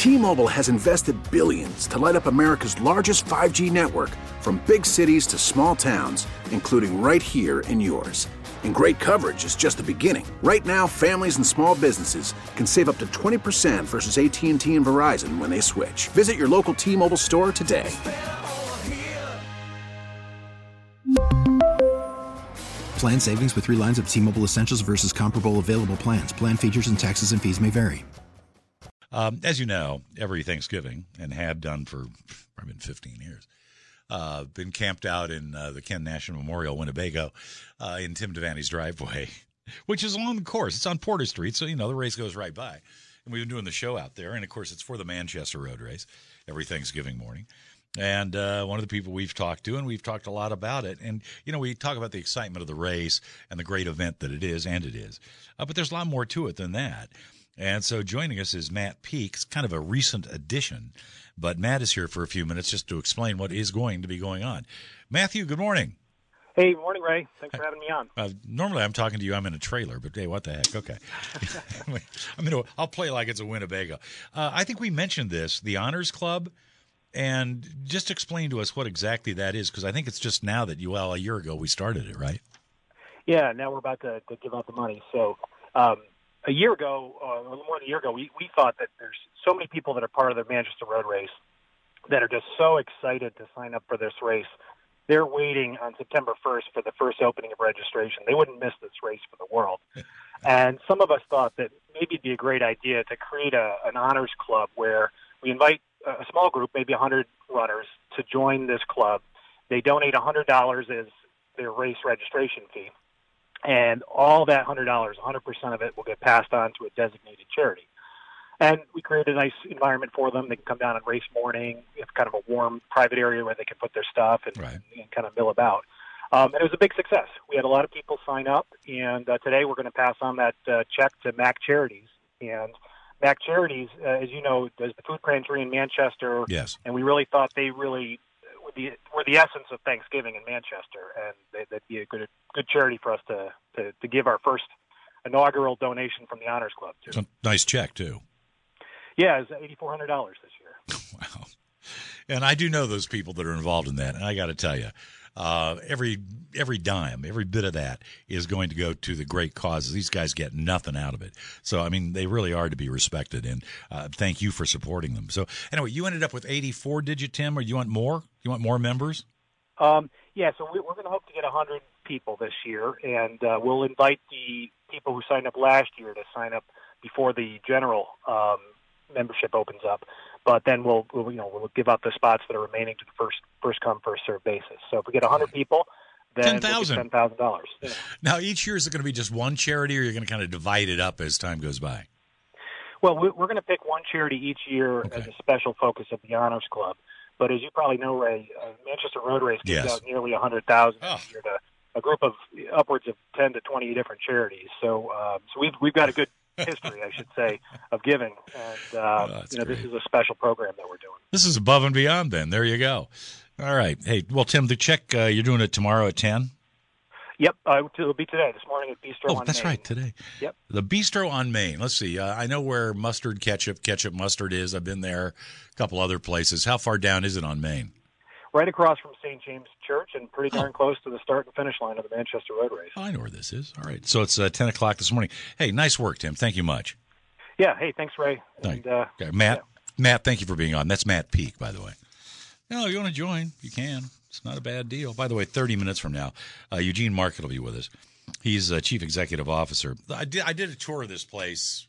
T-Mobile has invested billions to light up America's largest 5G network, from big cities to small towns, including right here in yours. And great coverage is just the beginning. Right now, families and small businesses can save up to 20% versus AT&T and Verizon when they switch. Visit your local T-Mobile store today. Plan savings with 3 lines of T-Mobile Essentials versus comparable available plans. Plan features and taxes and fees may vary. As you know, every Thanksgiving, and have done for probably 15 years, been camped out in the Ken National Memorial, Winnebago, in Tim Devaney's driveway, which is along the course. It's on Porter Street, so, the race goes right by. And we've been doing the show out there, and, of course, it's for the Manchester Road Race every Thanksgiving morning. And one of the people we've talked to, and we've talked a lot about it, and, we talk about the excitement of the race and the great event that it is, and it is. But there's a lot more to it than that. And so joining us is Matt Peak. It's kind of a recent addition, but Matt is here for a few minutes just to explain what is going to be going on. Matthew, good morning. Hey, good morning, Ray. Thanks for having me on. Normally I'm talking to you. I'm in a trailer, but hey, what the heck? Okay. I'll play like it's a Winnebago. I think we mentioned this, the Honors Club, and just explain to us what exactly that is, because I think it's just now that a year ago we started it, right? Yeah, now we're about to give out the money. So a year ago, a little more than a year ago, we thought that there's so many people that are part of the Manchester Road Race that are just so excited to sign up for this race. They're waiting on September 1st for the first opening of registration. They wouldn't miss this race for the world. And some of us thought that maybe it'd be a great idea to create an honors club where we invite a small group, maybe 100 runners, to join this club. They donate $100 as their race registration fee. And all that $100, 100% of it will get passed on to a designated charity. And we created a nice environment for them. They can come down on race morning. It's kind of a warm, private area where they can put their stuff and kind of mill about. And it was a big success. We had a lot of people sign up, and today we're going to pass on that check to MAC Charities. And MAC Charities, as you know, does the food pantry in Manchester. Yes. And we really thought they really were the essence of Thanksgiving in Manchester, and they'd be a good charity for us to give our first inaugural donation from the Honors Club to. It's a nice check, too. Yeah, it's $8,400 this year. Wow. And I do know those people that are involved in that, and I got to tell you, every dime, every bit of that is going to go to the great causes. These guys get nothing out of it. So, they really are to be respected, and thank you for supporting them. So, anyway, you ended up with 84, did you, Tim, or you want more? You want more members? Yeah, so we're going to hope to get 100 people this year, and we'll invite the people who signed up last year to sign up before the general membership opens up. But then we'll give out the spots that are remaining to the first come, first served basis. So if we get 100 people, then $10,000. Yeah. Now, each year, is it going to be just one charity, or you're going to kind of divide it up as time goes by? Well, we're going to pick one charity each year as a special focus of the Honors Club. But as you probably know, Ray, Manchester Road Race gives out nearly 100,000 a year to a group of upwards of 10 to 20 different charities. So we've got a good history, I should say, of giving. And, this is a special program that we're doing. This is above and beyond, then. There you go. All right. Hey, well, Tim, the check, you're doing it tomorrow at 10? Yep, it'll be today, this morning at Bistro on Main. Oh, that's right, today. Yep. The Bistro on Main. Let's see. I know where ketchup mustard is. I've been there, a couple other places. How far down is it on Main? Right across from St. James Church and pretty darn close to the start and finish line of the Manchester Road Race. Oh, I know where this is. All right. So it's 10 o'clock this morning. Hey, nice work, Tim. Thank you much. Yeah. Hey, thanks, Ray. And, okay. Matt, thank you for being on. That's Matt Peak, by the way. No, you want to join, you can. It's not a bad deal. By the way, 30 minutes from now, Eugene Market will be with us. He's Chief Executive Officer. I did a tour of this place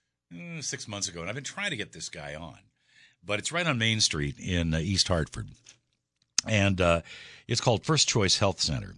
6 months ago, and I've been trying to get this guy on. But it's right on Main Street in East Hartford. And it's called First Choice Health Center.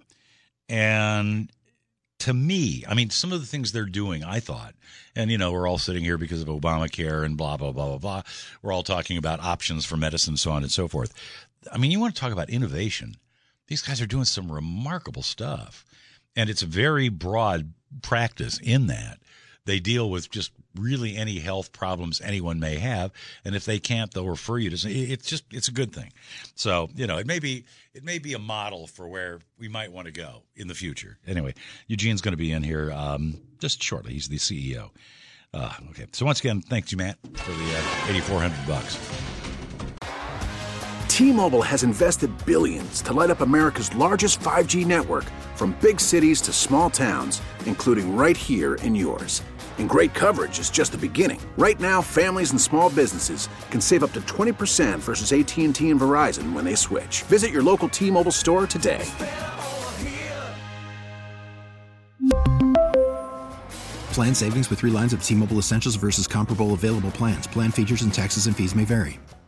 And to me, some of the things they're doing, I thought, and, we're all sitting here because of Obamacare and blah, blah, blah, blah, blah. We're all talking about options for medicine, so on and so forth. You want to talk about innovation. These guys are doing some remarkable stuff. And it's a very broad practice in that. They deal with just really any health problems anyone may have, and if they can't, they'll refer you to. It's a good thing. So it may be a model for where we might want to go in the future. Anyway, Eugene's going to be in here just shortly. He's the CEO. Okay. So once again, thanks you, Matt, for the $8,400. T-Mobile has invested billions to light up America's largest 5G network, from big cities to small towns, including right here in yours. And great coverage is just the beginning. Right now, families and small businesses can save up to 20% versus AT&T and Verizon when they switch. Visit your local T-Mobile store today. Plan savings with 3 lines of T-Mobile Essentials versus comparable available plans. Plan features and taxes and fees may vary.